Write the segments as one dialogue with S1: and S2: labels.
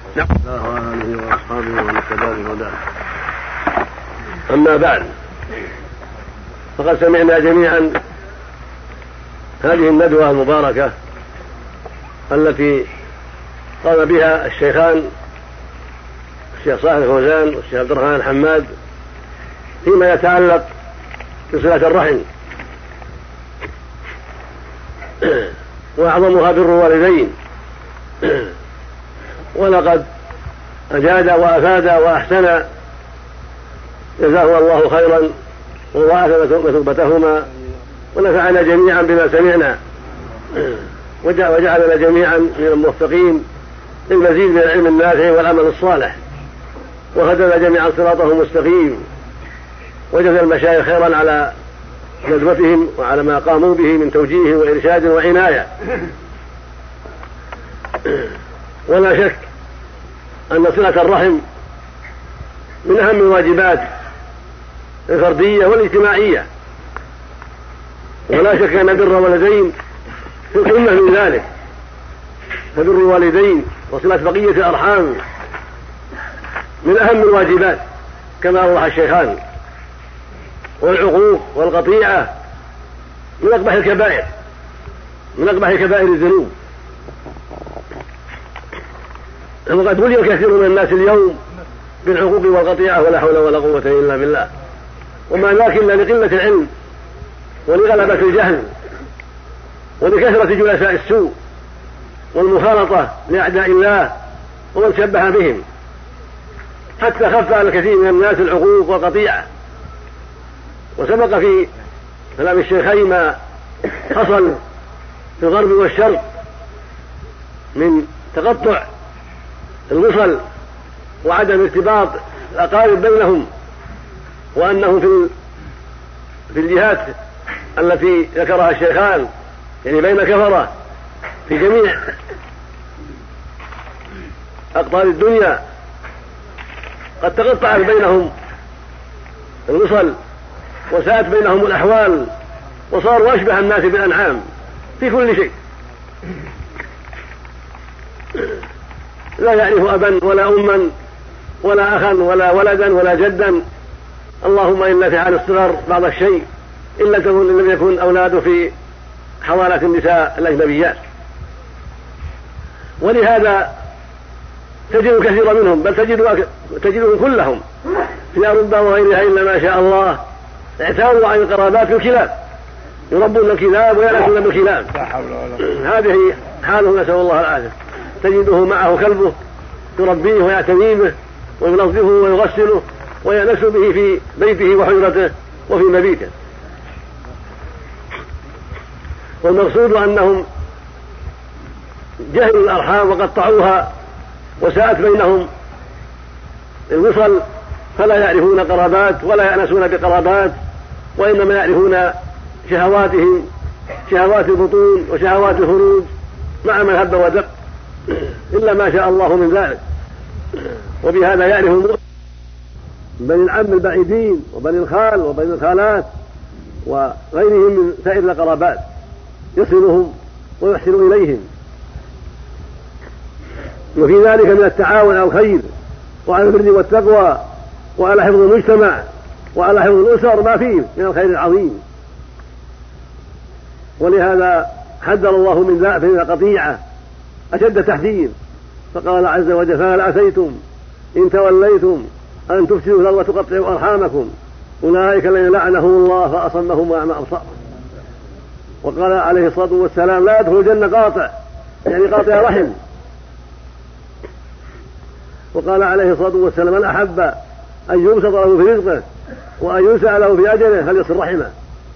S1: نعم. الله آله وأصحابه ومن اهتدى بهداه. أما بعد، فقد سمعنا جميعا هذه الندوة المباركة التي قام بها الشيخان الشيخ صالح الفوزان والشيخ عبد الرحمن الحماد فيما يتعلق بصلة الرحم، وأعظمها بر الوالدين. ولقد أجاد وأفاد وأحسن، جزاه الله خيرا وضاعف مثوبتهما، ونفعنا جميعا بما سمعنا، وجعلنا جميعا من الموفقين للمزيد من العلم النافع والعمل الصالح، وهدنا جميعا صراطه المستقيم، وجزى المشايخ خيرا على ندوتهم وعلى ما قاموا به من توجيه وإرشاد وعناية. ولا شك أن صلة الرحم من أهم الواجبات الفردية والاجتماعية، ولا شك أن بر الوالدين في القمة من ذلك، فبر الوالدين وصلة بقية الأرحام من أهم الواجبات كما أوضح الشيخان. والعقوق والقطيعة من أقبح الكبائر، من أقبح كبائر الذنوب. وقد بلي كثير من الناس اليوم بالعقوق والقطيعة ولا حول ولا قوة إلا بالله، وما ذاك إلا لقلة العلم ولغلبة الجهل ولكثرة جلساء السوء والمخالطة لأعداء الله ومن شبه بهم، حتى خف على الكثير من الناس العقوق والقطيعة. وسبق في كلام الشيخين ما حصل في الغرب والشرق من تقطع الوصل وعدم ارتباط الأقارب بينهم، وأنه في الجهات التي ذكرها الشيخان، يعني بين كفرة في جميع أقطار الدنيا، قد تقطعت بينهم الوصل وساءت بينهم الأحوال، وصاروا أشبه الناس بالأنعام في كل شيء، لا يعرف أبا ولا أما ولا أخا ولا ولدا ولا جدا، اللهم إلا في حال الصغر بعض الشيء، إلا لم يكن أولاده في حوالة النساء الأجنبيات. ولهذا تجد كثيرا منهم، بل تجدهم كلهم في أوروبا وغيرها إلا ما شاء الله اعتادوا عن القرابات بالكلاب، يربون الكلاب ويأنسون بالكلاب. هذه حاله، نسأل الله العافية. تجده معه كلبه يربيه ويعتني به وينظفه ويغسله ويأنس به في بيته وحجرته وفي مبيته. والمقصود أنهم جهلوا الأرحام وقطعوها وساءت بينهم الوصل، فلا يعرفون قرابات ولا يأنسون بقرابات، وإنما يعرفون شهواتهم، شهوات البطون وشهوات الفروج مع من هب ودق، إلا ما شاء الله من ذلك. وبهذا يعرف بني العم البعيدين وبني الخال وبني الخالات وغيرهم من سائر القرابات، يصلهم ويحسن إليهم. وفي ذلك من التعاون على الخير وعلى البر والتقوى وعلى حفظ المجتمع وعلى حفظ الأسر ما فيه من الخير العظيم. ولهذا حذر الله من ذلك من القطيعة أشد تحذير، فقال عز وجل: فهل عسيتم إن توليتم أن تفسدوا الأرض وتقطعوا أرحامكم أولئك الذين لعنهم الله فأصمهم وأعمى أبصارهم. وقال عليه الصلاة والسلام: لا يدخل الجنة قاطع، يعني قاطع رحم. وقال عليه الصلاة والسلام: من أحب أن يبسط له في رزقه وأن ينسأ له في أجله فليصل رحمه.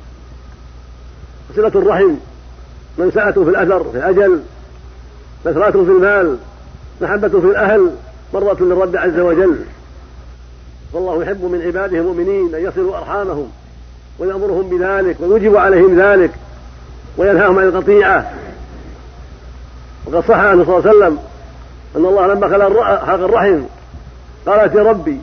S1: صلة الرحم منسأة في الأثر في الأجل، نثرة في المال، محبة في الأهل، مرة للرب عز وجل. والله يحب من عباده المؤمنين أن يصلوا أرحامهم ويأمرهم بذلك ويوجب عليهم ذلك وينهاهم عن القطيعة. وقد صح عنه صلى الله عليه وسلم أن الله لما خلق الرحم قالت: يا ربي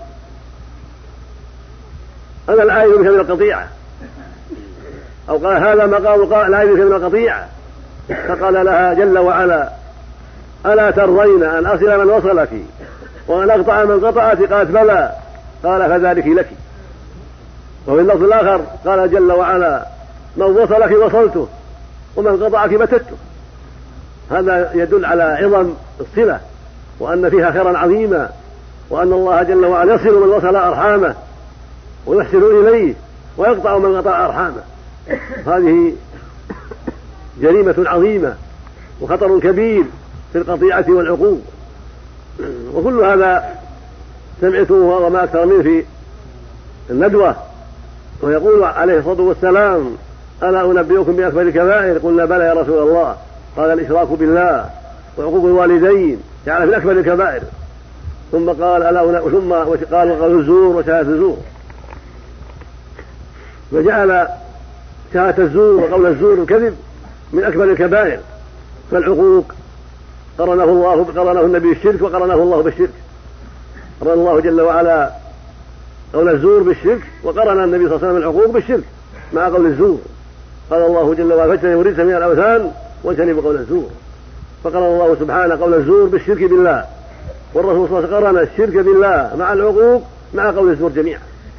S1: أنا العائد بك من القطيعة، أو قال: هذا مقام العائد بك من القطيعة. فقال لها جل وعلا: ألا ترضين أن أصل من وصلك وأن أقطع من قطعك؟ قالت بلى. قال فذلك لك. وفي اللفظ الآخر قال جل وعلا من وصلك وصلته ومن قطعك بتته. هذا يدل على عظم الصلة وأن فيها خيرا عظيما، وأن الله جل وعلا يصل من وصل أرحامه ويحسن إليه ويقطع من قطع أرحامه. هذه جريمة عظيمة وخطر كبير في القطيعة والعقوق. وكل هذا سمعته وما أكثر منه في الندوة، ويقول عليه الصلاة والسلام ألا أنبئكم بأكبر الكبائر؟ قلنا بلى يا رسول الله. قال الإشراك بالله وعقوق الوالدين جعل في أكبر الكبائر. ثم قال قال الزور وشهادة الزور، وجعل شهادة الزور وقول الزور الكذب من أكبر الكبائر. فالعقوق قرنه النبي بالشرك وقرنه الله بالشرك. قرن الله جل وعلا قول الزور بالشرك، وقرن النبي صلى الله عليه وسلم العقوق بالشرك مع قول الزور. قال الله جل وعلا فاجتنبوا الرجس من الأوثان واجتنبوا قول الزور. فقرن الله سبحانه قول الزور بالشرك بالله، والرسول صلى الله عليه وسلم قرن الشرك بالله مع العقوق مع قول الزور جميعا.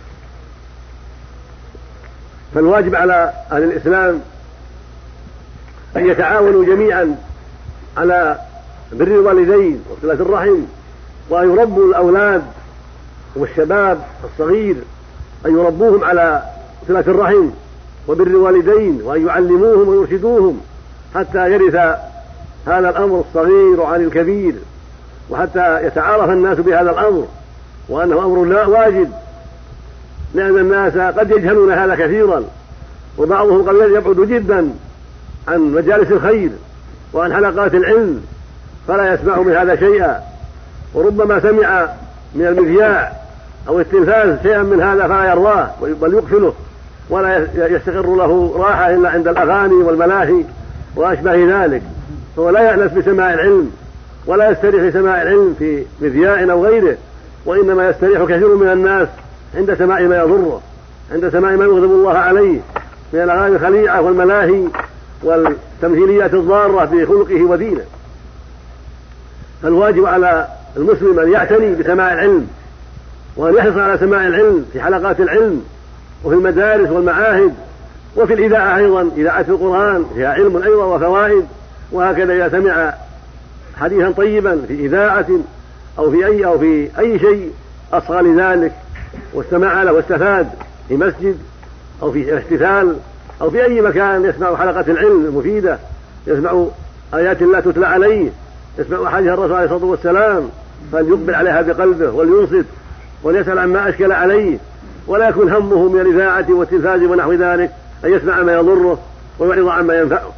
S1: فالواجب على أهل الإسلام أن يتعاونوا جميعا على بر الوالدين وصلة الرحم، وأن يربوا الأولاد والشباب الصغير أن يربوهم على صلة الرحم وبر الوالدين، وأن يعلموهم ويرشدوهم حتى يرث هذا الأمر الصغير عن الكبير، وحتى يتعارف الناس بهذا الأمر وأنه أمر لا واجب، لأن الناس قد يجهلون هذا كثيرا، وبعضهم قد يبعد جدا عن مجالس الخير وعن حلقات العلم فلا يسمع من هذا شيئا، وربما سمع من المذياع أو التلفاز شيئا من هذا فلا يرضاه بل يقفله ولا يستقر له راحة إلا عند الأغاني والملاهي وأشبه ذلك. فهو لا يأنس بسماع العلم ولا يستريح لسماع العلم في مذياع أو غيره، وإنما يستريح كثير من الناس عند سماع ما يضره، عند سماع ما يغضب الله عليه من الأغاني الخليعة والملاهي والتمثيليات الضارة في خلقه ودينه. فالواجب على المسلم أن يعتني بسماع العلم، وأن يحرص على سماع العلم في حلقات العلم وفي المدارس والمعاهد، وفي الإذاعة أيضا، إذاعة القرآن فيها علم أيضا وفوائد. وهكذا إذا سمع حديثا طيبا في إذاعة أو في أي شيء أصغى لذلك واستمع له واستفاد في مسجد أو في احتفال أو في أي مكان يسمع حلقة العلم المفيدة، يسمع آيات الله تتلى عليه، يسمع حديث الرسول عليه الصلاة والسلام، فليقبل عليها بقلبه ولينصت وليسأل عما أشكل عليه، ولا يكون همه من الإذاعة والتلفاز ونحو ذلك أن يسمع ما يضره ويعرض عما ينفعه.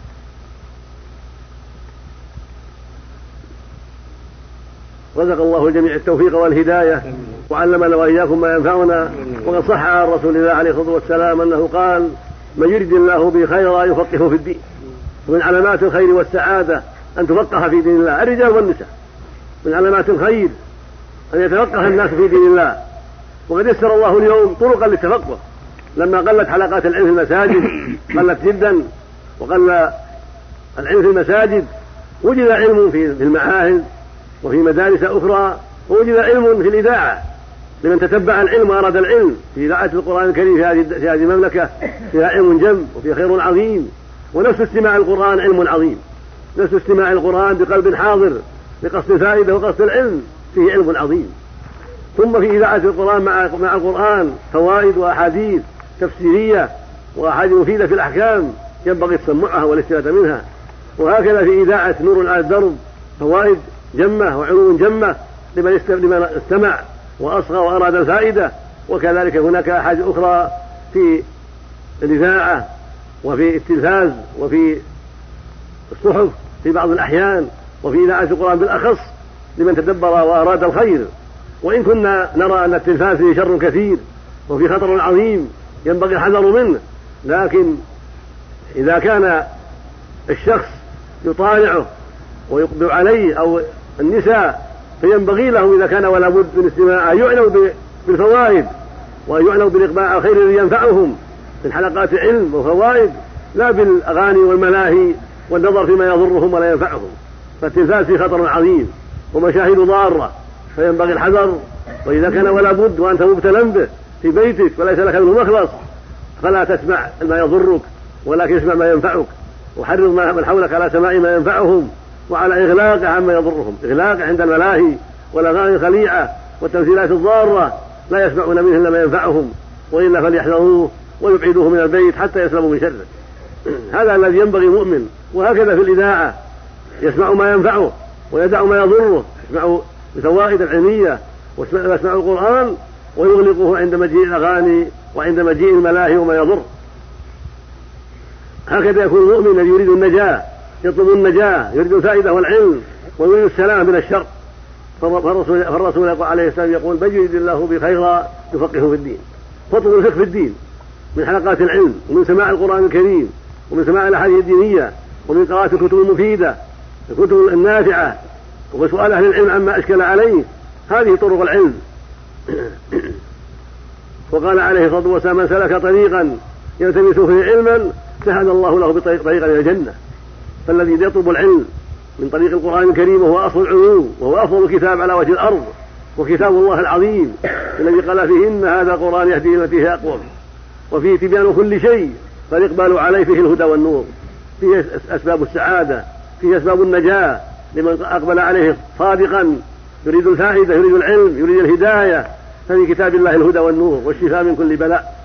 S1: رزق الله الجميع التوفيق والهداية وعلمنا وإياكم ما ينفعنا. وقد صح عن رسول الله عليه الصلاة والسلام أنه قال من يرد الله به خيرا يفقهه في الدين. ومن علامات الخير والسعادة أن تفقه في دين الله الرجال والنساء، من علامات الخير أن يتفقه الناس في دين الله. وقد يسر الله اليوم طرقا للتفقه، لما قلت حلقات العلم في المساجد قلت جدا وقل العلم في المساجد، وجد علم في المعاهد وفي مدارس أخرى، ووجد علم في الإذاعة لمن تتبع العلم وأراد العلم. في إذاعة القرآن الكريم في هذه المملكة فيها علم جم وفي خير عظيم، ونفس استماع القرآن علم عظيم، نفس استماع القرآن بقلب حاضر لقصد الفائدة وقصد العلم فيه علم عظيم. ثم في إذاعة القرآن مع القرآن فوائد وأحاديث تفسيرية وأحاديث مفيدة في الأحكام ينبغي تسمعها والاستفادة منها. وهكذا في إذاعة نور على الدرب فوائد جمة وعلوم جمة لمن استمع وأصغى وأراد الفائدة. وكذلك هناك أحاديث أخرى في الإذاعة وفي التلفاز وفي الصحف في بعض الأحيان، وفي إذاعة القرآن بالأخص لمن تدبر وأراد الخير. وإن كنا نرى أن التلفاز فيه شر كثير وفي خطر عظيم ينبغي الحذر منه، لكن إذا كان الشخص يطالعه ويقبل عليه أو النساء فينبغي له إذا كان ولا بد من استماعه يعنوا بالفوائد ويعنوا بالإقبال على الخير الذي ينفعهم من حلقات علم وفوائد، لا بالأغاني والملاهي والنظر فيما يضرهم ولا ينفعهم. فالتلفاز فيه خطر عظيم ومشاهد ضارة، فينبغي الحذر. وإذا كان ولا بد وأنت مبتلى به في بيتك وليس لك منه مخلص فلا تسمع ما يضرك ولكن اسمع ما ينفعك، وحرض من حولك على سماع ما ينفعهم وعلى إغلاقه عما يضرهم. إغلاقه عند الملاهي والأغاني الخليعة والتمثيلات الضارة لا يسمعون منه إلا ما ينفعهم، وإلا فليحذروه ويبعدوه من البيت حتى يسلموا من شره. هذا الذي ينبغي المؤمن. وهكذا في الإذاعة يسمع ما ينفعه ويدع ما يضره، يسمع الفوائد العلمية ويسمع القرآن ويغلقه عند مجيء الأغاني وعند مجيء الملاهي وما يضر. هكذا يكون المؤمن الذي يريد النجاة، يطلب النجاة، يريد الفائدة والعلم ويريد السلام من الشر. فالرسول عليه السلام يقول: من يريد الله بخيرا يفقهه في الدين. فاطلبوا الفقه في الدين من حلقات العلم ومن سماع القرآن الكريم ومن سماع الأحاديث الدينية ومن قراءة الكتب المفيدة الكتب النافعة وسؤال أهل العلم عما أشكل عليه. هذه طرق العلم. وقال عليه الصلاة والسلام: من سلك طريقا يلتمس فيه علما سهل الله له طريقا إلى الجنة. فالذي يطلب العلم من طريق القرآن الكريم وهو أصل العلوم وهو أفضل كتاب على وجه الأرض وكتاب الله العظيم الذي قال فيه: إن هذا القرآن يهدي التي هي أقوم وفيه تبيان كل شيء فالإقبال عليه فيه الهدى والنور، فيه أسباب السعادة، فيه أسباب النجاة لمن أقبل عليه صادقا يريد الفائدة يريد العلم يريد الهداية. ففي كتاب الله الهدى والنور والشفاء من كل بلاء.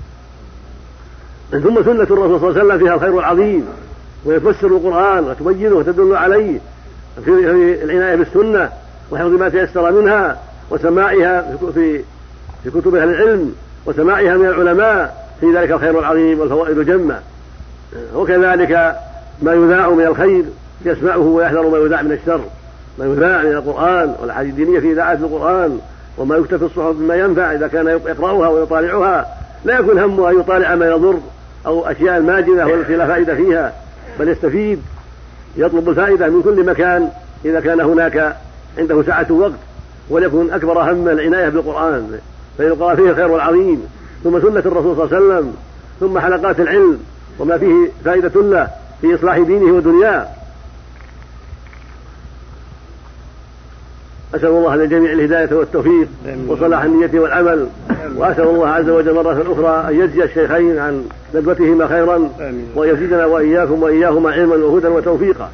S1: ثم سنة الرسول صلى الله عليه وسلم فيها الخير العظيم، ويفسر القرآن وتبينه وتدل عليه في العناية بالسنة وحفظ ما تيسر منها وسماعها في كتب أهل العلم وسماعها من العلماء، في ذلك الخير العظيم والفوائد الجمة. وكذلك ما يذاع من الخير يسمعه ويحذر ما يذاع من الشر، ما يذاع من القرآن والأحاديث الدينية في إذاعة القرآن وما يكتب في الصحف بما ينفع. إذا كان يقرأها ويطالعها لا يكون همه أن يطالع ما يضر أو أشياء ماجنة والتي لا فائدة فيها، بل يستفيد يطلب الفائدة من كل مكان إذا كان هناك عنده سعة وقت، وليكن أكبر هم العناية بالقرآن فيقرأ فيه الخير العظيم. ثم سنة الرسول صلى الله عليه وسلم، ثم حلقات العلم وما فيه فائدة له في إصلاح دينه ودنياه. أسأل الله للجميع الهداية والتوفيق وصلاح النية والعمل، وأسأل الله عز وجل مرة أخرى أن يجزي الشيخين عن ندوتهما خيرا وأن يزيدنا وإياكم وإياهما علما وهدى وتوفيقا.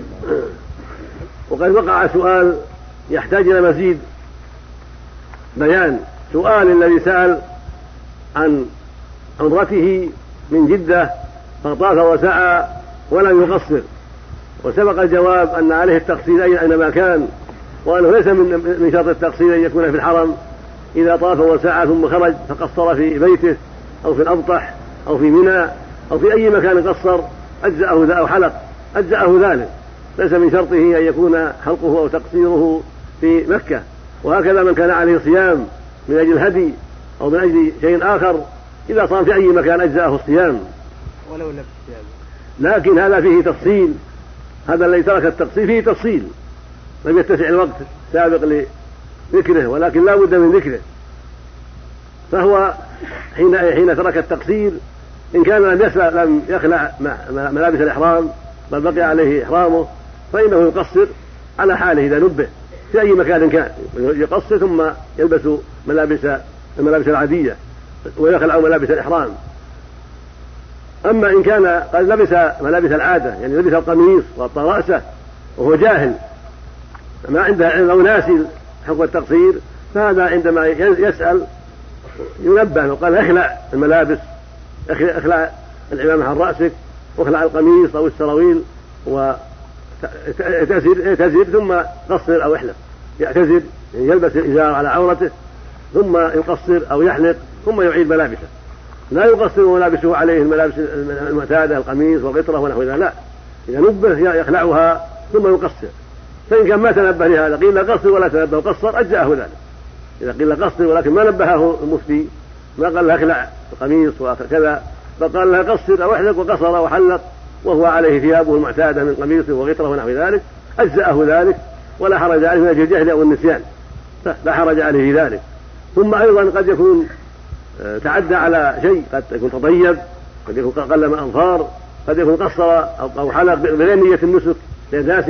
S1: وقد وقع سؤال يحتاج إلى مزيد بيان. سؤال الذي سأل عن عمرته من جدة فطاف وسعى ولم يقصر، وسبق الجواب أن عليه التقصير أينما كان، وأنه ليس من شرط التقصير أن يكون في الحرم. إذا طاف وسعى ثم خرج فقصر في بيته أو في الأبطح أو في منى أو في أي مكان قصر أجزأه أو حلق أجزأه ذلك، ليس من شرطه أن يكون حلقه أو تقصيره في مكة. وهكذا من كان عليه صيام من أجل الهدي أو من أجل شيء آخر إذا صام في أي مكان أجزأه الصيام
S2: ولو لبس.
S1: لكن هذا فيه تفصيل، هذا الذي ترك التقصير فيه تفصيل، لم يتسع الوقت سابق لذكره ولكن لا بد من ذكره. فهو حين ترك التقصير إن كان لم يخلع ملابس الإحرام بل بقي عليه إحرامه فإنه يقصر على حاله إذا نبه في أي مكان كان، يقصر ثم يلبس الملابس العادية ويخلع ملابس الإحرام. أما إن كان قد لبس ملابس العادة يعني لبس القميص وغطى رأسه وهو جاهل ما عنده علم أو ناسي حكم التقصير، فهذا عندما يسأل ينبه وقال: اخلع الملابس، اخلع العمامة عن رأسك واخلع القميص أو السراويل وتزر ثم قصر أو احلق. يعتزر يلبس الإزار على عورته ثم يقصر أو يحلق ثم يعيد ملابسه، لا يقصر ملابسه عليه الملابس المعتادة القميص والغطرة ونحو ذلك، لا، إذا نبه يخلعها ثم يقصر. فإن كان ما تنبه لهذا قيل قصر ولا تنبه وقصر أجزأه ذلك. إذا قيل قصر ولكن ما نبهه المفتي ما قال له اخلع القميص وكذا، فقال له قصر أو احلق وقصر وحلق وهو عليه ثيابه المعتادة من قميص وغطرة ونحو ذلك أجزأه ذلك ولا حرج عليه من أجل الجهل أو النسيان، لا حرج عليه ذلك. ثم أيضا قد يكون تعدى على شيء، قد يكون تطيب، قد يكون قلم أظفار، قد يكون قصر أو حلق بغير نية النسك لناس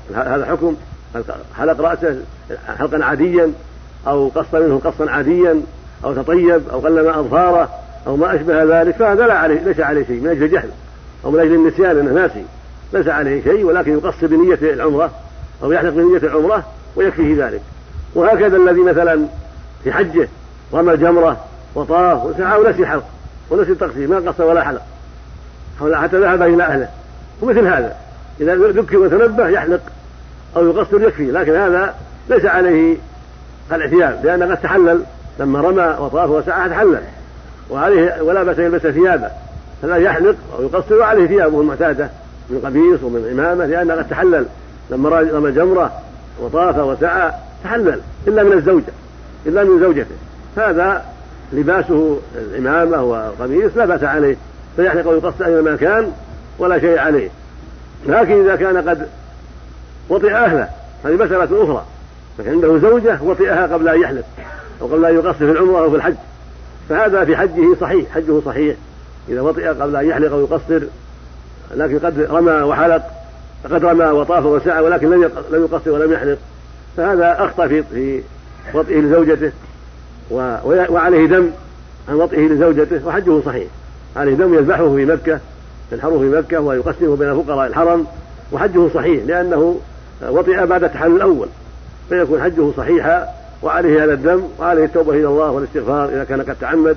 S1: هذا حكم حلق رأسه حلقا عاديا أو قص منه قصا عاديا أو تطيب أو قلم أظفاره أو ما أشبه ذلك، فهذا ليس عليه شيء من أجل الجهل أو من أجل النسيان أنه ناسي، ليس عليه شيء، ولكن يقص بنية العمرة أو يحلق بنية العمرة ويكفيه ذلك. وهكذا الذي مثلا في حجه رمى الجمرة وطاف وسعى ونسي حلق ونسي التقصير، ما قص ولا حلق حتى ذهب إلى أهله، ومثل هذا إذا ذكر وتنبه يحلق أو يقصر يكفي، لكن هذا ليس عليه الاعتياد، لأنه قد تحلل لما رمى وطاف وسعى تحلل وعليه ولا بأس يلبس ثيابه، فلا يحلق أو يقصر وعليه ثيابه المعتادة من قميص ومن عمامة، لأنه قد تحلل لما رمى جمرة وطاف وسعى تحلل إلا من الزوجة إلا من زوجته، هذا لباسه العمامة والقميص لا بأس عليه، فيحلق ويقصر أينما كان ولا شيء عليه. لكن إذا كان قد وطئ أهله هذه مسألة أخرى، لكن عنده زوجة وطئها قبل أن يحلق أو قبل أن يقصر في العمرة أو في الحج، فهذا في حجه صحيح، حجه صحيح إذا وطئ قبل أن يحلق أو يقصر، لكن قد رمى وحلق، قد رمى وطاف وسعى ولكن لم يقصر ولم يحلق، فهذا أخطأ في وطئه لزوجته وعليه دم عن وطئه لزوجته، وحجه صحيح، عليه دم يذبحه في مكة ينحره في مكة ويقسمه بين فقراء الحرم، وحجه صحيح لأنه وطئ بعد التحلل الأول، فيكون حجه صحيحا وعليه هذا الدم وعليه التوبة إلى الله والاستغفار إذا كان قد تعمد.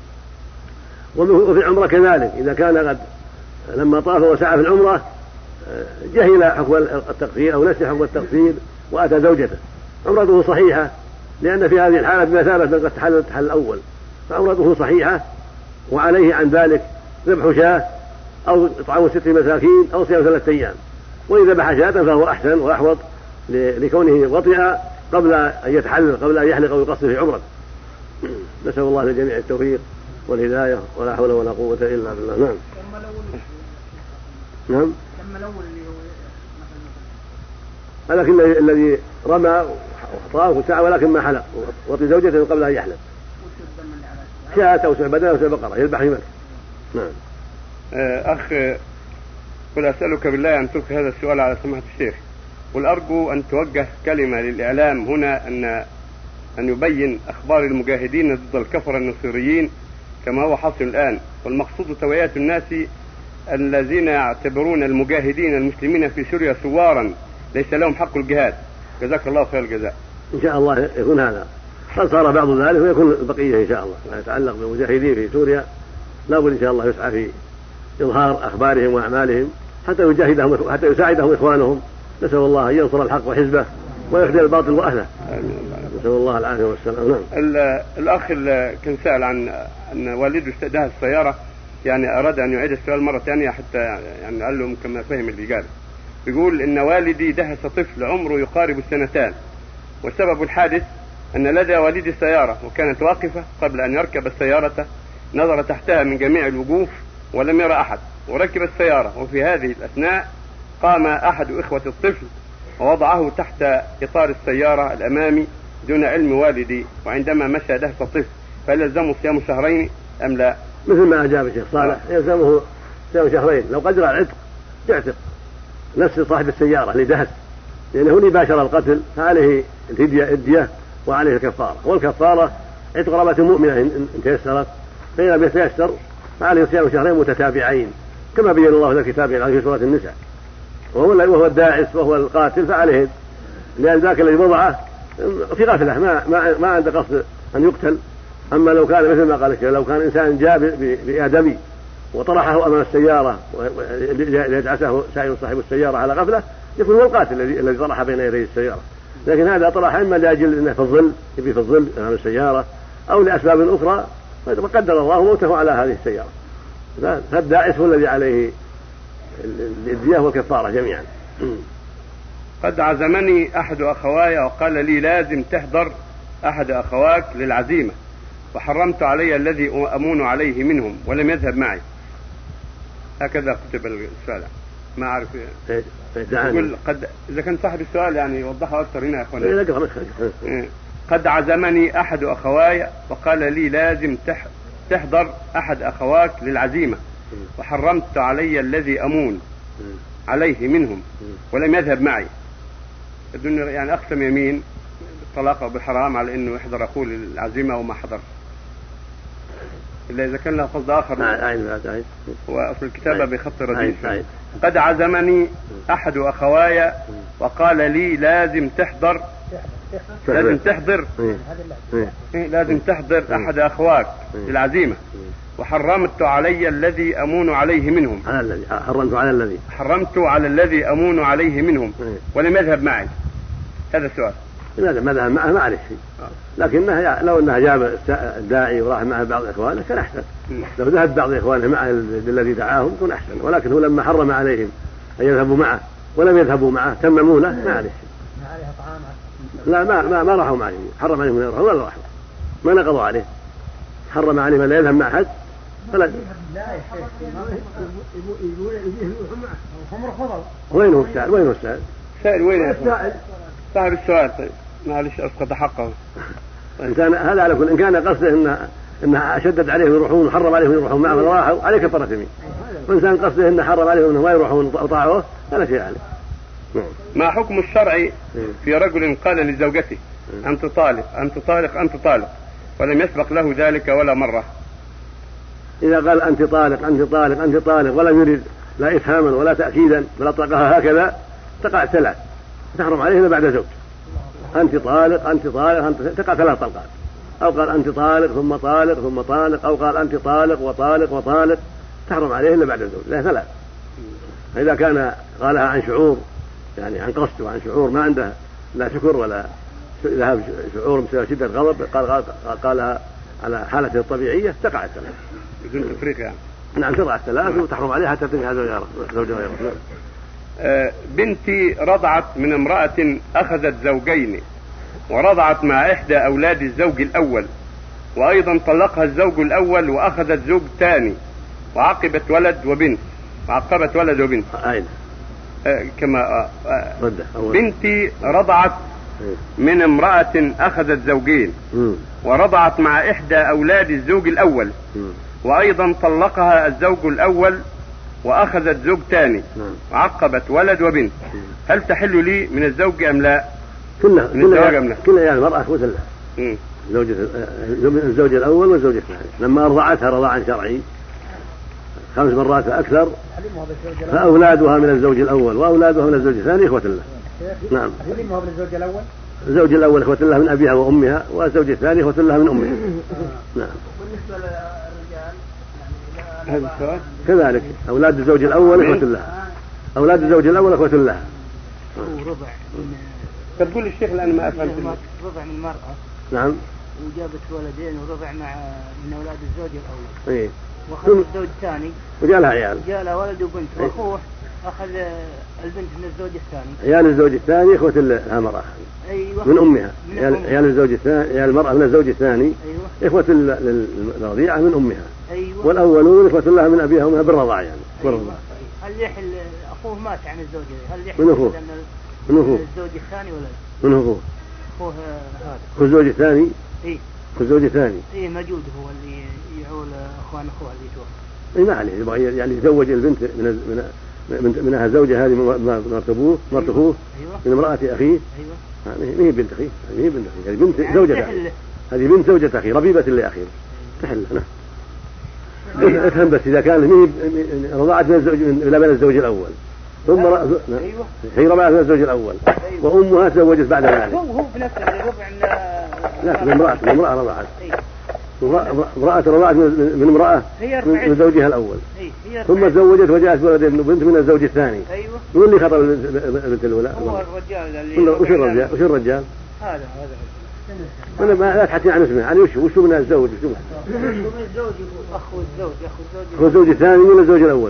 S1: وفي العمرة كذلك إذا كان قد لما طاف وسعى في العمرة جهل حكم التقصير أو نسي حكم التقصير وأتى زوجته، عمرته صحيحة، لأن في هذه الحالة بمثابة من قد تحلل التحلل الأول، فعمرته صحيحة وعليه عن ذلك ذبح شاة أو إطعام 6 مساكين أو صيام 3 أيام، وإذا ذبح شاة فهو أحسن وأحوط لكونه وطئ قبل أن يتحلل قبل أن يحلق أو يقصر في عمرته. نسأل الله للجميع التوفيق والهداية ولا حول ولا قوة إلا بالله. نعم هذا الذي رمى وطاف وسعى ولكن ما حلق وطئ زوجته قبل أن يحلق، شاة أو سبع بدنة أو سبع بقرة يذبح في مكة. نعم.
S2: أخ قل أسألك بالله أن تلقي هذا السؤال على سماحة الشيخ، والأرجو أن توجه كلمة للإعلام هنا أن يبين أخبار المجاهدين ضد الكفر النصيريين كما هو حاصل الآن، والمقصود توعية الناس الذين يعتبرون المجاهدين المسلمين في سوريا ثوارا ليس لهم حق الجهاد. جزاك الله خير الجزاء.
S1: إن شاء الله يكون هذا، قد صار بعض ذلك ويكون البقية إن شاء الله ما يتعلق بالمجاهدين في سوريا، لا بد إن شاء الله يسعى في إظهار أخبارهم وأعمالهم حتى يجاهدهم حتى يساعدهم إخوانهم. نسأل الله أن ينصر الحق وحزبه ويخذل الباطل وأهله. نسأل الله العافية والسلام. نعم.
S2: الأخ كان سأل عن أن والده استداه السيارة، يعني أراد أن يعيد السؤال مرة ثانية حتى يعني قال لهم كما فهم الإجابة. يقول إن والدي دهس طفل عمره يقارب 2 سنين، وسبب الحادث أن لدى والدي سيارة وكانت واقفة، قبل أن يركب السيارة نظر تحتها من جميع الوجوه ولم يرى أحد، وركب السيارة، وفي هذه الأثناء قام أحد إخوة الطفل ووضعه تحت إطار السيارة الأمامي دون علم والدي، وعندما مشى دهس الطفل، فهل يلزمه صيام 2 شهرين أم لا؟
S1: مثل ما أجاب الشيخ صالح يلزمه صيام 2 شهرين، لو قدر على العتق يعتق نفس صاحب السيارة اللي دهس، لأنه اللي باشر القتل فعليه الفدية وعليه الكفارة، والكفارة عتق رقبة مؤمنة إن تيسرت، فإذا لم يتيسر فعليه صيام 2 شهرين متتابعين كما بين الله في كتابه في سورة النساء. وهو الداعس وهو القاتل فعليه، لأن ذاك الذي وضعه في غفلة ما عنده قصد أن يقتل. أما لو كان مثل ما قال الشيخ، لو كان إنسان جاء بآدمي وطرحه أمام السيارة ليدعسه سائر صاحب السيارة على غفلة، يكون هو القاتل الذي طرح بين يدي السيارة، لكن هذا طرح إما لأجل أنه في الظل يبي في الظل أمام السيارة أو لأسباب أخرى، فقدر الله موته على هذه السيارة. فالداعس هو الذي عليه الدية والكفارة جميعا.
S2: قد عزمني أحد أخواي وقال لي لازم تحضر أحد أخواك للعزيمة، وحرمت علي الذي أمون عليه منهم ولم يذهب معي. هكذا كتب السؤال، ما أعرف يقول إذا كان صاحب السؤال يعني يوضحه أكثر هنا يا أخوانا. قد عزمني أحد أخواي وقال لي لازم تحضر أحد أخواك للعزيمة، وحرمت علي الذي أمون عليه منهم ولم يذهب معي، الدنيا يعني أقسم يمين بالطلاق بالحرام على إنه يحضر أخوه العزيمة وما حضر، إلا إذا كان له قصد آخر. وفي الكتابة بخط رديء. قد عزمني أحد أخوايا وقال لي لازم تحضر لازم تحضر أحد أخواك العزيمة، وحرمت علي الذي أمون عليه منهم. حرمت على الذي أمون عليه منهم ولم يذهب معي. هذا السؤال.
S1: لماذا ما ذهب معه؟ ما عليه شيء، لكنه لو أنها جاب الداعي وراح معه بعض إخوانه كان أحسن. لو ذهب بعض إخوانه معه الذي دعاهم كان أحسن، ولكن هو لما حرم عليهم أن يذهبوا معه ولم يذهبوا معه تمموا له ما عليه شيء. لا ما راحوا معه، حرم عليهم أن يروحوا ولا راحوا، ما نقضوا عليه. حرم عليهم أن لا يذهب مع أحد فلا. وينه السائل؟
S2: سائل وين صاحب السؤال؟ طيب معلش أسقط حقه.
S1: هذا على كل إن كان قصده إنه شدد عليهم يروحون وحرم عليهم يروحون معه وراحوا عليه كفارة يمين. وإن كان قصده إنه حرم عليهم إنه ما يروحون وطاعوه فلا شيء عليه.
S2: ما حكم الشرع في رجل قال لزوجته أنت طالق ولم يسبق له ذلك ولا مرة؟
S1: إذا قال أنت طالق ولم يرد لا إفهاما ولا تأكيدا بل أطلقها هكذا تقع الثلاث، تحرم عليه إلا بعد زوج. أنت طالق تقع 3 طلقات، أو قال أنت طالق ثم طالق أو قال أنت طالق وطالق تحرم عليه إلا بعد زوج. لا 3. فإذا كان قالها عن شعور يعني عن قصد وعن شعور ما عنده لا شكر ولا ذهاب شعور بسبب شدة غضب قالها على حالته الطبيعية تقع الثلاث
S2: بدون تفريق يعني.
S1: نعم تقع الثلاث وتحرم عليها حتى تنكح زوجها غيره.
S2: بنتي رضعت من امرأة أخذت زوجين ورضعت مع إحدى أولاد الزوج الأول، وأيضا طلقها الزوج الأول وأخذت زوج ثاني وعقبت ولد وبنت. كما بنتي رضعت من امرأة أخذت زوجين ورضعت مع إحدى أولاد الزوج الأول، وأيضا طلقها الزوج الأول وأخذت زوج ثاني وعقبت ولد وبنت. هل تحل لي من الزوج أم لا؟
S1: كلها يعني المرأة أخوة لها، الزوج الأول والزوج الثاني. لما أرضعتها رضاعا شرعي 5 مرات فأكثر فأولادها من الزوج الأول وأولادها من الزوج الثاني إخوة له. نعم. الزوج الأول إخوة له من أبيها وأمها، والزوج الثاني إخوة له من أمها. نعم. كذلك أولاد الزوج الأول إخوة لها، أولاد الزوج الأول إخوة لها.
S2: ورضع تقول الشيخ الآن ما أفهم.
S3: رضع من المرأة.
S1: نعم.
S3: وجابت ولدين ورضع من أولاد الزوج الأول.
S1: إيه.
S3: وأخذ الزوج الثاني.
S1: وجالها عيال.
S3: جالها ولد وبنت، وأخوه أخذ البنت من الزوج الثاني.
S1: عيال الزوج الثاني إخوة لها مرأة.
S3: أيوة.
S1: من أمها. عيال الزوج الثاني، عيال المرأة من الزوج الثاني.
S3: أيوة.
S1: إخوة للرضيعة من أمها.
S3: أيوة.
S1: والأولون إخوة لها من أبيها وأمها بالرضاع يعني.
S3: أيوة. هل يحل أخوه مات عن الزوج؟ هل يحل
S1: من أخوه؟ من
S3: الزوج الثاني ولا؟
S1: من أخوه؟
S3: أخوه هذا.
S1: أخو الزوج الثاني.
S3: إيه.
S1: أخو الزوج الثاني.
S3: إيه موجود هو اللي يعول أخوان أخوه اللي توفى.
S1: إيه ما عليه يبغى يعني يتزوج البنت منها زوجة هذه مرت أخوه
S3: أيوة.
S1: من امرأة أخيه.
S3: أيوة.
S1: ما هي بنت أخيه، هذه بنت أخيه، هذه بنت زوجة أخيه، هذه بنت زوجة أخيه ربيبة لأخيه تحل. نعم. افهم بس إذا كان رضعت من الزوج الأول ثم هي رضعت من الزوج الأول وأمها تزوجت بعد ذلك.
S3: هو بنفسه الربع
S1: لا امرأة رضعت. امرأة رضعت من امرأة من زوجها الأول ثم تزوجت وجاءت بنت من الزوج الثاني.
S3: أيوة.
S1: من اللي خطب البنت الأولى؟
S3: هو الرجال اللي
S1: وش الرجال؟
S3: هذا
S1: أنا ما لا تحكي عن اسمه، يعني وش من الزوج؟
S3: وش من الزوج؟
S1: أخو الزوج الثاني ولا الزوج الأول؟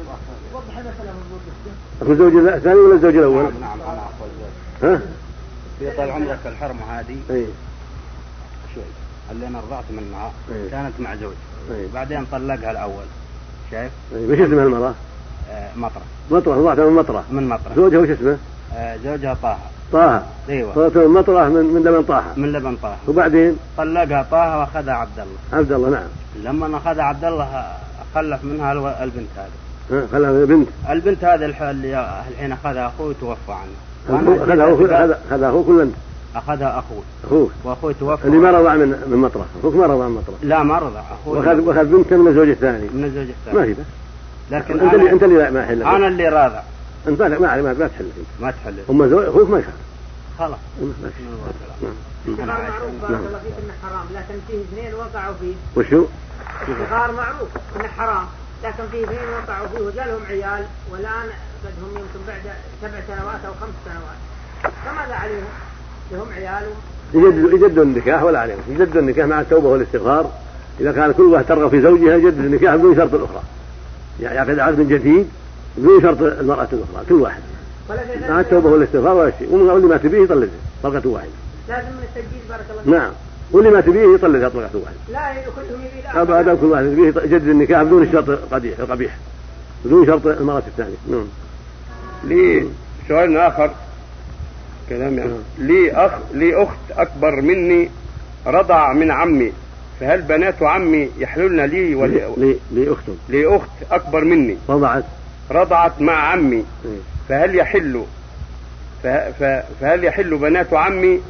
S1: أخو الزوج الثاني ولا الزوج الأول؟
S4: نعم أنا أخو الزوج.
S1: ها؟
S4: في طال عمرك الحرمة هذه.
S1: أي.
S4: شوي. اللي أنا رضعت منها
S1: أي.
S4: كانت مع زوج.
S1: أي.
S4: بعدين طلقها الأول. شايف؟
S1: وش اسمها المرأة؟
S4: مطرة.
S1: رضعتها من مطرة. زوجها وش اسمه؟
S4: زوجها
S1: طه.
S4: ايوه.
S1: رضعتها من مطرة من لبن طه. وبعدين
S4: طلقها طه واخذها عبد الله.
S1: نعم.
S4: لما اخذها عبد الله خلف منها البنت هذه.
S1: خلف البنت
S4: هذه اللي الحين اخذها اخوه توفى عنه.
S1: أخذها أخوك ولا أنت؟
S4: أخذها
S1: أخوك
S4: وأخوي توفى.
S1: اللي ما رضع من مطرح. أخوك ما رضع من مطرح.
S4: لا ما رضع.
S1: وأخذ بنته من الزوج الثاني.
S4: ما
S1: في بس.
S4: لكن
S1: أنت اللي ما حل.
S4: أنا اللي راضع.
S1: أنت ما تحل.
S4: ما تحل.
S1: أخوك ما يخالف.
S3: خلاص. معروف بارك الله فيك إنه حرام، لكن فيه اثنين وقعوا فيه.
S1: وشو؟
S3: الصغار معروف إنه حرام، لكن فيه اثنين وقعوا فيه وجالهم عيال، والآن بدهم يمكن بعد 7 سنوات أو 5 سنوات. فماذا عليهم؟ لهم عيال.
S1: يجدوا النكاح ولا عليهم؟ يجدوا النكاح مع التوبة والاستغفار. إذا كان كل واحد ترغب في زوجها يجدد النكاح بدون شرط الأخرى. يعقد عقد جديد بدون شرط المرأة الأخرى كل واحد. مع التوبة والاستغفار ولا شيء. واللي ما تبيه يطلقها طلقة واحدة.
S3: لازم من التجديد بارك الله.
S1: نعم. واللي ما تبيه يطلقها طلقة واحدة.
S3: لا كلهم يبي.
S1: أبدا كل واحد يبيه يجدد النكاح بدون الشرط القبيح. بدون شرط المرأة الثانية. نعم.
S2: لي سؤال آخر كلام يعني. لي أخت أكبر مني رضع من عمي، فهل بنات عمي يحللن لي لي أخت أكبر مني رضعت مع عمي، فهل يحل بنات عمي،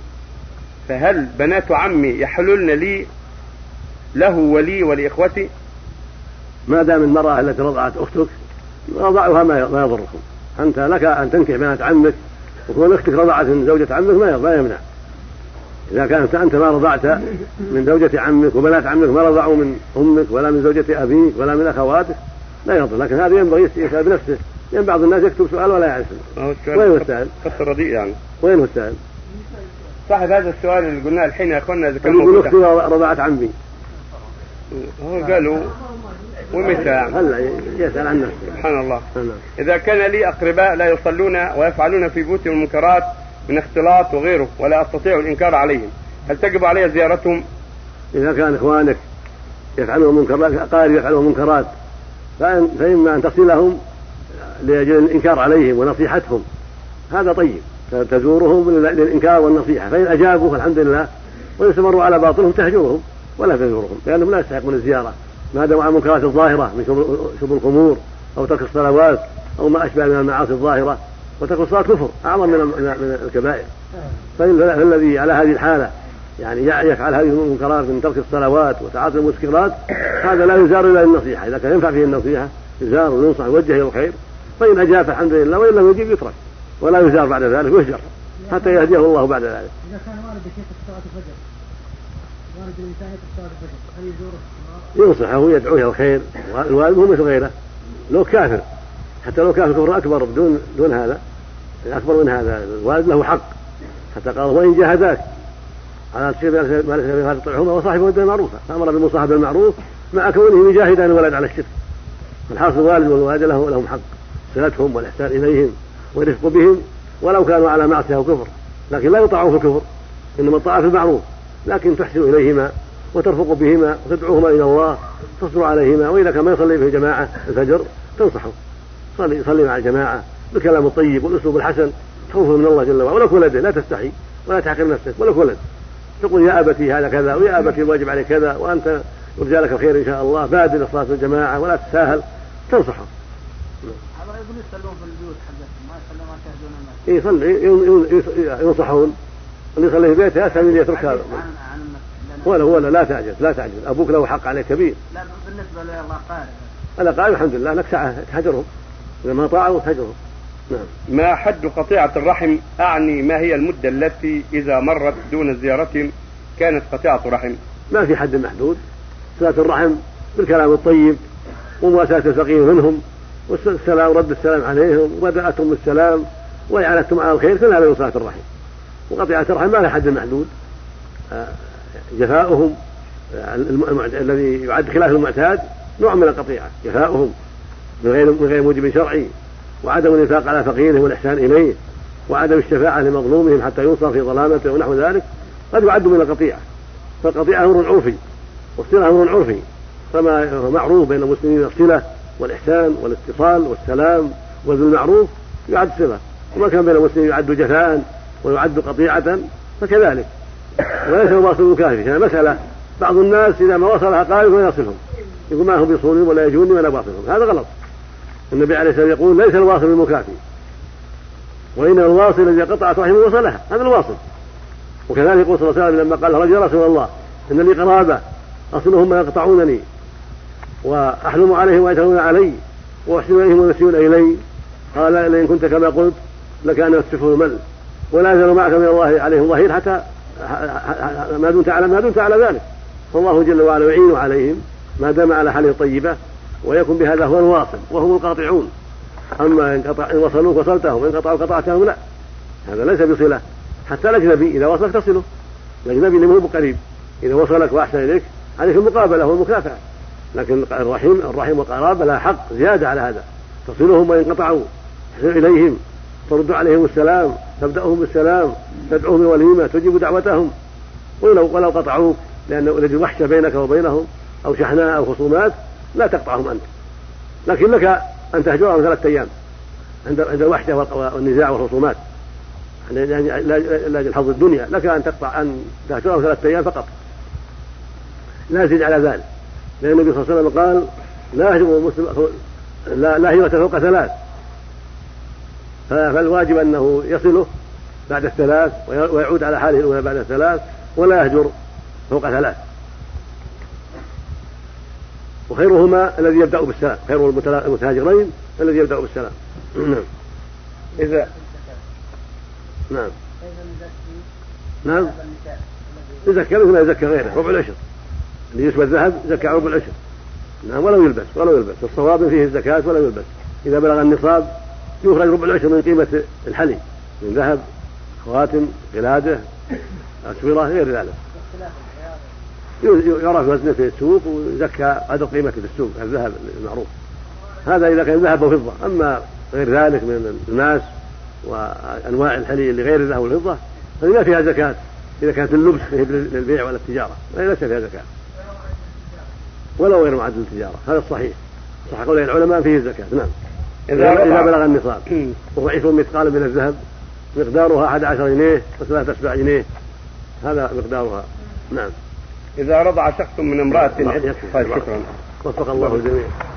S2: فهل بنات عمي يحللن لي له ولي ولإخوتي؟
S1: ما دام المرأة التي رضعت أختك رضعها ما يضركم. أنت لك أن تنكح بنات عمك، وكون أختك رضعت من زوجة عمك ما يمنع. إذا كانت أنت ما رضعت من زوجة عمك وبنات عمك ما رضعوا من أمك ولا من زوجة أبيك ولا من أخواتك لا يضر. لكن هذا ينبغي يسأل بنفسه، لأن بعض الناس يكتب سؤال ولا يعرف. وين هو السائل؟
S2: قصة رديء يعني.
S1: وين هو السائل؟
S2: صاحب هذا السؤال اللي قلناه الحين يا أخوانا إذا كان
S1: يقول أختي رضعت عمي.
S2: هو قالوا ومتى
S1: هلا يسأل عن نفسه.
S2: سبحان الله. إذا كان لي أقرباء لا يصلون ويفعلون في بيوتهم المنكرات من اختلاط وغيره ولا أستطيع الإنكار عليهم، هل تجب علي زيارتهم؟
S1: إذا كان إخوانك يفعلون منكرات، أقارب يفعلون منكرات، فإما أن تصلهم لأجل الإنكار عليهم ونصيحتهم، هذا طيب، تزورهم للإنكار والنصيحة، فإن أجابوا فالحمد لله، ويستمروا على باطلهم تهجرهم ولا تزورهم، لأنهم لا يستحقون الزيارة ما داموا على المنكرات الظاهرة من شرب الخمور أو ترك الصلوات أو ما أشبه من المعاصي الظاهرة. وترك الصلاة كفر أعظم من الكبائر. فالذي على هذه الحالة يعني يفعل هذه المنكرات من ترك الصلوات وتعاطي المسكرات هذا لا يزار إلا النصيحة. إذا كان ينفع فيه النصيحة يزار وينصح ويوجه إلى الخير، فإن أجاب فالحمد لله، وإن لم يجيب يترك ولا يزار بعد ذلك ويهجر حتى يهديه الله بعد ذلك.
S3: إذا كان والد يشيخ صلاة الفجر، والد الإنسان يشيخ صلاة الفجر، هل يزوره؟
S1: ينصحه ويدعوه إلى الخير. الوالد هو مثل غيره، لو كافر حتى لو كان كفر أكبر دون هذا أكبر من هذا، الوالد له حق، حتى قال وإن جاهداك على شيء ما ليس فيه هذا طيعهما وصاحبهما بالمعروف، فأمر بالمصاحبة بالمعروف مع كونه يجاهدان الولد على الشرك. الحاصل الوالد والوالدة لهم حق صلتهم والإحسان إليهم والرفق بهم ولو كانوا على معصية وكفر، لكن لا يطاعون في الكفر، إنما الطاعة في المعروف، لكن تحسن إليهما وترفق بهما وتدعوهما إلى الله، تصبر عليهما. وإذا كان ما يصلي في جماعة الفجر تنصحه صلي مع الجماعة بالكلام الطيب والأسلوب الحسن خوفا من الله جل وعلا. ولك ولده لا تستحي ولا تحقر نفسك، ولك ولد تقول يا أبتي هذا كذا ويا أبتي الواجب عليك كذا وأنت يرجى لك الخير إن شاء الله، بادر لصلاة الجماعة ولا تساهل، تنصحه.
S3: هذا يقول يصلون في البيوت حقهم ما يصلون ما تهجون الناس.
S1: ينصحون اللي يصلي في بيته أسهل من يترك هذا. ولا لا تعجز أبوك له حق عليك كبير.
S3: لا بالنسبة للأقارب
S1: الأقارب الحمد لله لك ساعة تهجرهم إذا ما طاعوا تهجرهم. نعم.
S2: ما حد قطيعة الرحم؟ أعني ما هي المدة التي إذا مرت دون زيارتهم كانت قطيعة رحم؟
S1: ما في حد محدود. صلة الرحم بالكلام الطيب ومواساة الفقير منهم والسلام ورد السلام عليهم ودعتهم بالسلام وإعانتهم على الخير، كل هذا من صلة الرحم. وقطيعة الرحم ما لها حد محدود. جفاؤهم الذي يعد خلاف المعتاد نوع من القطيعة، جفاؤهم من غير موجب شرعي، وعدم الإنفاق على فقيرهم والإحسان إليه، وعدم الشفاعة لمظلومهم حتى ينصر في ظلامته ونحو ذلك قد يعد من القطيعة. فالقطيعة أمر عرفي والصلة أمر عرفي، فما هو معروف بين المسلمين الصلة والإحسان والاتصال والسلام والمعروف يعد صلة، وما كان بين المسلمين يعد جفاء ويعد قطيعة فكذلك. وليس الواصل مكافئ. يعني مسألة بعض الناس إذا ما وصلها قائل ولا يصلهم، يقول ما هم بيصوني ولا يجوني ولا باصلهم، هذا غلط. النبي عليه الصلاة والسلام يقول ليس الواصل المكافئ، وإن الواصل الذي قطعت رحمه وصلها، هذا الواصل. وكذلك يقول صلى الله عليه وسلم لما قال رجل: يا رسول الله إن لي قرابة أصلهم ما يقطعونني وأحلم عليهم ويتلون علي وأحسن إليهم ويسيئون إلي، قال: لئن كنت كما قلت لكان يصفه المل ولا يزال معك من الله عليهم ظهير حتى ما دمت على ذلك. فالله جل وعلا يعين عليهم ما دام على حاله طيبة، ويكون بهذا هو الواصل وهم القاطعون. أما إن وصلوك وصلتهم، إن قطعوا قطعتهم، لا، هذا ليس بصلة. حتى الأجنبي إذا وصلك تصله، الأجنبي اللي مو قريب إذا وصلك وأحسن إليك عليك المقابلة والمكافأة. لكن الرحم والقرابة لا حق زيادة على هذا، تصلهم وإن قطعوا، تحسن إليهم، ترد عليهم السلام، تبدأهم بالسلام، تدعوهم بالوليمة، تجيب دعوتهم. ولو قطعوك لأن وجد وحشة بينك وبينهم أو شحناء أو خصومات لا تقطعهم أنت، لكن لك أن تهجرهم 3 أيام عند الوحشة والنزاع والخصومات لا حظ الدنيا، لك أن تهجرهم 3 أيام فقط، لا يزيد على ذلك. لأن النبي صلى الله عليه وسلم قال: لا هجرة فوق 3، فالواجب أنه يصله بعد 3 ويعود على حاله الأولى بعد 3، ولا يهجر فوق 3. وخيرهما الذي يبدأ بالسلام، خير المتهاجرين الذي يبدأ بالسلام.
S2: إذا
S1: نعم يزكى مثل ما يزكى غيره، ربع العشر. اللي يشبه الذهب زكى ربع العشر. نعم، ولو يلبس الصواب فيه الزكاة ولا يلبس. إذا بلغ النصاب يخرج ربع العشر من قيمة الحلي، من ذهب، خواتم، قلادة، أسورة، غير ذلك. يعرف وزنه في السوق ويزكى قدر قيمته في السوق، الذهب المعروف. هذا إذا كان ذهب وفضة. أما غير ذلك من الماس وأنواع الحلي اللي غير الذهب والفضة هذه ما فيها زكاة إذا كانت اللبس للبيع ولا التجارة، ليس فيها زكاة ولا غير معد للتجارة. هذا الصحيح، صح قول العلماء فيه الزكاة. نعم، إذا بلغ النصاب. وهو 20 مثقال من الذهب مقدارها 11 جنيه و3 جنيه، هذا مقدارها. نعم.
S2: إذا رضع شخص من امرأة.
S1: شكرا، وفق الله الجميع.